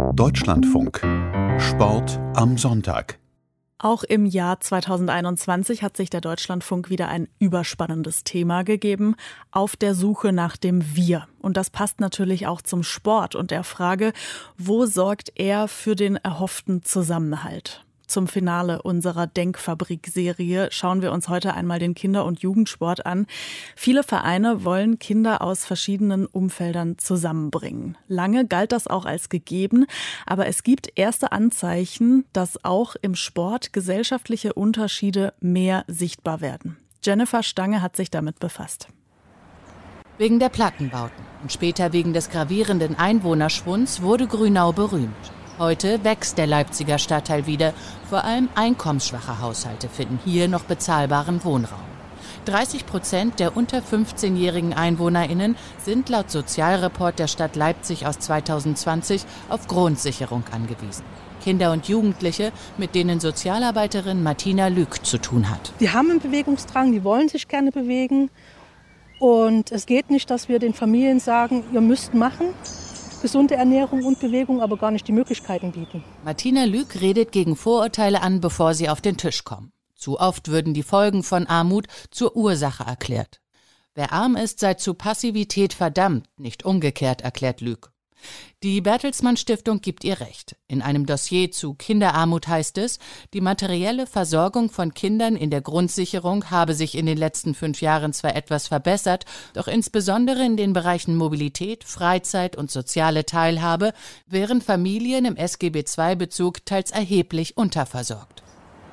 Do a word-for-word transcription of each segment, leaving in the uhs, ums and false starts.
Deutschlandfunk. Sport am Sonntag. Auch im Jahr zweitausendeinundzwanzig hat sich der Deutschlandfunk wieder ein überspannendes Thema gegeben, auf der Suche nach dem Wir. Und das passt natürlich auch zum Sport und der Frage, wo sorgt er für den erhofften Zusammenhalt? Zum Finale unserer Denkfabrik-Serie schauen wir uns heute einmal den Kinder- und Jugendsport an. Viele Vereine wollen Kinder aus verschiedenen Umfeldern zusammenbringen. Lange galt das auch als gegeben, aber es gibt erste Anzeichen, dass auch im Sport gesellschaftliche Unterschiede mehr sichtbar werden. Jennifer Stange hat sich damit befasst. Wegen der Plattenbauten und später wegen des gravierenden Einwohnerschwunds wurde Grünau berühmt. Heute wächst der Leipziger Stadtteil wieder. Vor allem einkommensschwache Haushalte finden hier noch bezahlbaren Wohnraum. dreißig Prozent der unter fünfzehnjährigen EinwohnerInnen sind laut Sozialreport der Stadt Leipzig aus zweitausendzwanzig auf Grundsicherung angewiesen. Kinder und Jugendliche, mit denen Sozialarbeiterin Martina Lück zu tun hat. Die haben einen Bewegungsdrang, die wollen sich gerne bewegen. Und es geht nicht, dass wir den Familien sagen, ihr müsst machen. Gesunde Ernährung und Bewegung, aber gar nicht die Möglichkeiten bieten. Martina Lück redet gegen Vorurteile an, bevor sie auf den Tisch kommen. Zu oft würden die Folgen von Armut zur Ursache erklärt. Wer arm ist, sei zu Passivität verdammt, nicht umgekehrt, erklärt Lück. Die Bertelsmann Stiftung gibt ihr recht. In einem Dossier zu Kinderarmut heißt es, die materielle Versorgung von Kindern in der Grundsicherung habe sich in den letzten fünf Jahren zwar etwas verbessert, doch insbesondere in den Bereichen Mobilität, Freizeit und soziale Teilhabe wären Familien im S G B zwei Bezug teils erheblich unterversorgt.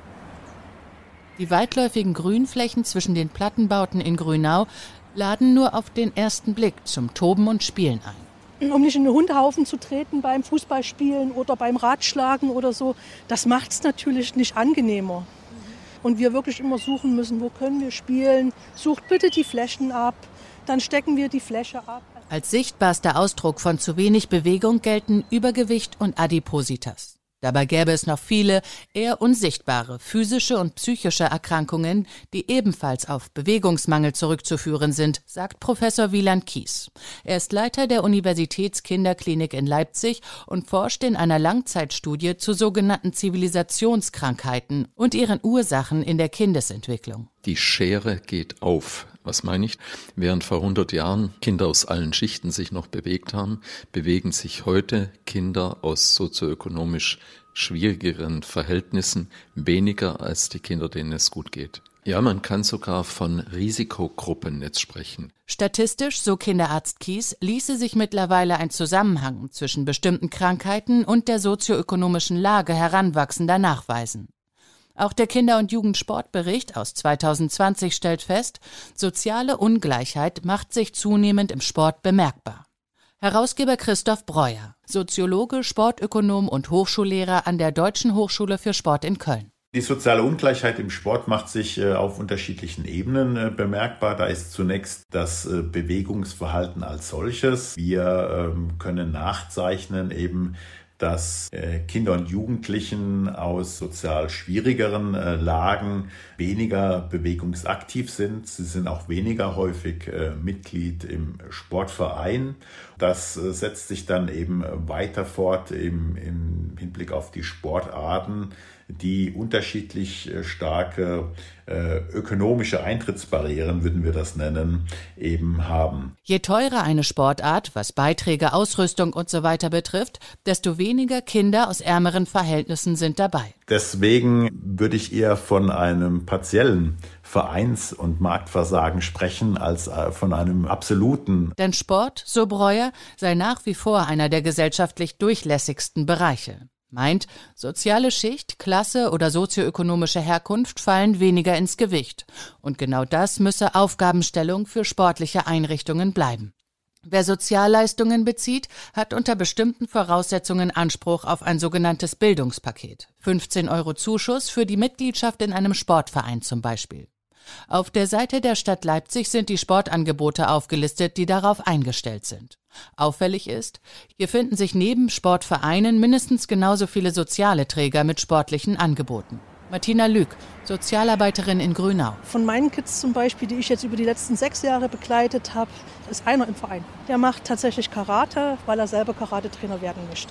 Die weitläufigen Grünflächen zwischen den Plattenbauten in Grünau laden nur auf den ersten Blick zum Toben und Spielen ein. Um nicht in den Hundehaufen zu treten beim Fußballspielen oder beim Radschlagen oder so, das macht es natürlich nicht angenehmer. Und wir wirklich immer suchen müssen, wo können wir spielen, sucht bitte die Flächen ab, dann stecken wir die Fläche ab. Als sichtbarster Ausdruck von zu wenig Bewegung gelten Übergewicht und Adipositas. Dabei gäbe es noch viele, eher unsichtbare physische und psychische Erkrankungen, die ebenfalls auf Bewegungsmangel zurückzuführen sind, sagt Professor Wieland Kies. Er ist Leiter der Universitätskinderklinik in Leipzig und forscht in einer Langzeitstudie zu sogenannten Zivilisationskrankheiten und ihren Ursachen in der Kindesentwicklung. Die Schere geht auf. Was meine ich? Während vor hundert Jahren Kinder aus allen Schichten sich noch bewegt haben, bewegen sich heute Kinder aus sozioökonomisch schwierigeren Verhältnissen weniger als die Kinder, denen es gut geht. Ja, man kann sogar von Risikogruppen jetzt sprechen. Statistisch, so Kinderarzt Kies, ließe sich mittlerweile ein Zusammenhang zwischen bestimmten Krankheiten und der sozioökonomischen Lage Heranwachsender nachweisen. Auch der Kinder- und Jugendsportbericht aus zweitausendzwanzig stellt fest, soziale Ungleichheit macht sich zunehmend im Sport bemerkbar. Herausgeber Christoph Breuer, Soziologe, Sportökonom und Hochschullehrer an der Deutschen Hochschule für Sport in Köln. Die soziale Ungleichheit im Sport macht sich äh, auf unterschiedlichen Ebenen äh, bemerkbar. Da ist zunächst das äh, Bewegungsverhalten als solches. Wir ähm, können nachzeichnen eben, dass äh, Kinder und Jugendlichen aus sozial schwierigeren äh, Lagen weniger bewegungsaktiv sind. Sie sind auch weniger häufig äh, Mitglied im Sportverein. Das äh, setzt sich dann eben weiter fort im, im Hinblick auf die Sportarten, die unterschiedlich äh, starke äh, ökonomische Eintrittsbarrieren, würden wir das nennen, eben haben. Je teurer eine Sportart, was Beiträge, Ausrüstung und so weiter betrifft, desto weniger Kinder aus ärmeren Verhältnissen sind dabei. Deswegen würde ich eher von einem partiellen Vereins- und Marktversagen sprechen, als von einem absoluten. Denn Sport, so Breuer, sei nach wie vor einer der gesellschaftlich durchlässigsten Bereiche. Meint, soziale Schicht, Klasse oder sozioökonomische Herkunft fallen weniger ins Gewicht. Und genau das müsse Aufgabenstellung für sportliche Einrichtungen bleiben. Wer Sozialleistungen bezieht, hat unter bestimmten Voraussetzungen Anspruch auf ein sogenanntes Bildungspaket. fünfzehn Euro Zuschuss für die Mitgliedschaft in einem Sportverein zum Beispiel. Auf der Seite der Stadt Leipzig sind die Sportangebote aufgelistet, die darauf eingestellt sind. Auffällig ist, hier finden sich neben Sportvereinen mindestens genauso viele soziale Träger mit sportlichen Angeboten. Martina Lück, Sozialarbeiterin in Grünau. Von meinen Kids zum Beispiel, die ich jetzt über die letzten sechs Jahre begleitet habe, ist einer im Verein. Der macht tatsächlich Karate, weil er selber Karate-Trainer werden möchte.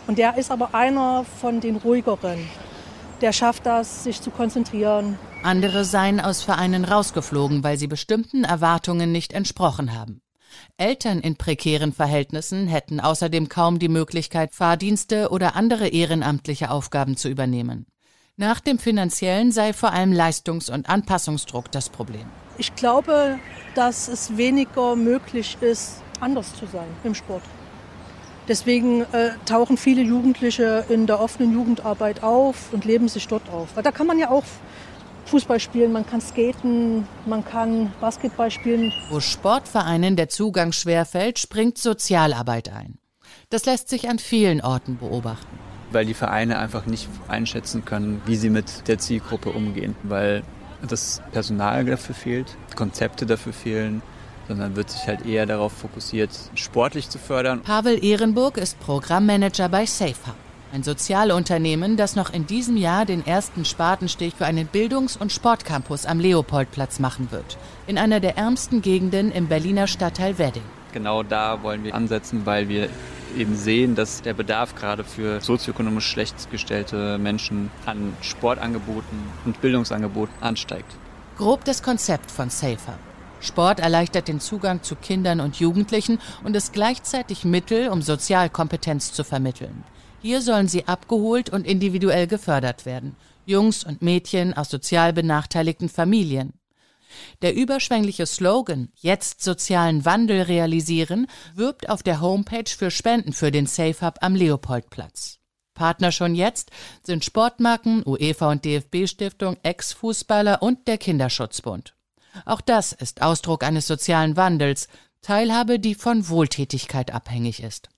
Und der ist aber einer von den ruhigeren. Der schafft das, sich zu konzentrieren. Andere seien aus Vereinen rausgeflogen, weil sie bestimmten Erwartungen nicht entsprochen haben. Eltern in prekären Verhältnissen hätten außerdem kaum die Möglichkeit, Fahrdienste oder andere ehrenamtliche Aufgaben zu übernehmen. Nach dem Finanziellen sei vor allem Leistungs- und Anpassungsdruck das Problem. Ich glaube, dass es weniger möglich ist, anders zu sein im Sport. Deswegen äh, tauchen viele Jugendliche in der offenen Jugendarbeit auf und leben sich dort auf. Da kann man ja auch Fußball spielen, man kann skaten, man kann Basketball spielen. Wo Sportvereinen der Zugang schwerfällt, springt Sozialarbeit ein. Das lässt sich an vielen Orten beobachten. Weil die Vereine einfach nicht einschätzen können, wie sie mit der Zielgruppe umgehen. Weil das Personal dafür fehlt, Konzepte dafür fehlen, sondern wird sich halt eher darauf fokussiert, sportlich zu fördern. Pavel Ehrenburg ist Programmmanager bei SafeHub, ein Sozialunternehmen, das noch in diesem Jahr den ersten Spatenstich für einen Bildungs- und Sportcampus am Leopoldplatz machen wird, in einer der ärmsten Gegenden im Berliner Stadtteil Wedding. Genau da wollen wir ansetzen, weil wir eben sehen, dass der Bedarf gerade für sozioökonomisch schlecht gestellte Menschen an Sportangeboten und Bildungsangeboten ansteigt. Grob das Konzept von SafeHub. Sport erleichtert den Zugang zu Kindern und Jugendlichen und ist gleichzeitig Mittel, um Sozialkompetenz zu vermitteln. Hier sollen sie abgeholt und individuell gefördert werden. Jungs und Mädchen aus sozial benachteiligten Familien. Der überschwängliche Slogan »Jetzt sozialen Wandel realisieren« wirbt auf der Homepage für Spenden für den SafeHub am Leopoldplatz. Partner schon jetzt sind Sportmarken, UEFA und D F B-Stiftung, Ex-Fußballer und der Kinderschutzbund. Auch das ist Ausdruck eines sozialen Wandels, Teilhabe, die von Wohltätigkeit abhängig ist.